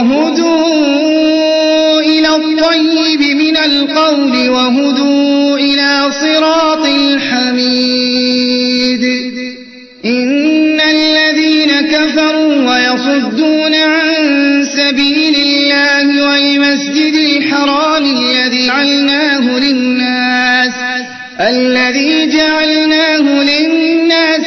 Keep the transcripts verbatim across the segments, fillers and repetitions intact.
هدوا إلى الطيب من القول وهدوا إلى صراط الحميد. إن الذين كفروا ويصدون عن سبيل الله والمسجد الحرام الذي جعلناه للناس الذي جعلناه للناس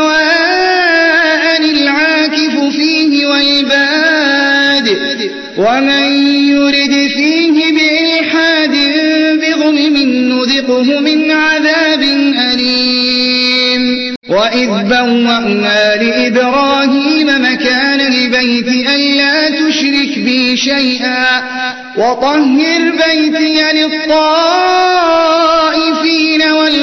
سواء العاكف فيه والباد ومن يرد فيه بإلحاد بظلم نذقه من عذاب أليم. وإذ بوأنا لإبراهيم مكان البيت ألا تشرك بي شيئا وطهر بيتي للطائفين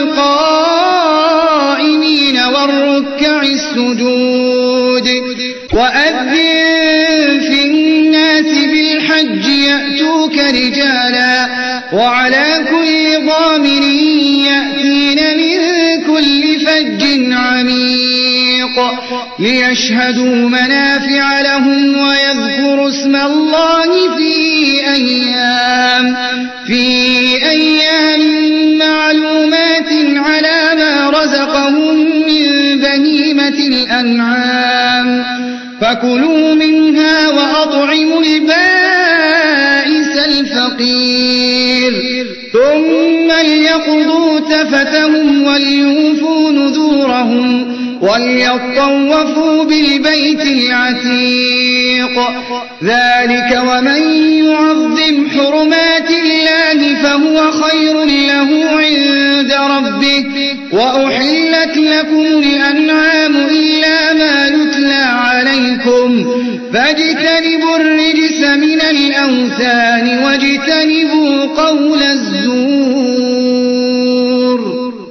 والقائمين والركع السجود. وأذن في الناس بالحج يأتوك رجالا وعلى كل ضامر يأتين من كل فج عميق ليشهدوا منافع لهم ويذكروا اسم الله في أيام في أيام معلومات على ما رزقهم من بهيمة الأنعام فكلوا منها وأطعموا البائس الفقير ثم ليقضوا تفتهم وليوفوا نذورهم وليطوفوا بالبيت العتيق. ذلك ومن يعظم حرمات الله فهو خير له عند ربه. وأحلت لكم الأنعام إلا ما يتلى عليكم فاجتنبوا الرجس من الأوثان واجتنبوا قول الزور.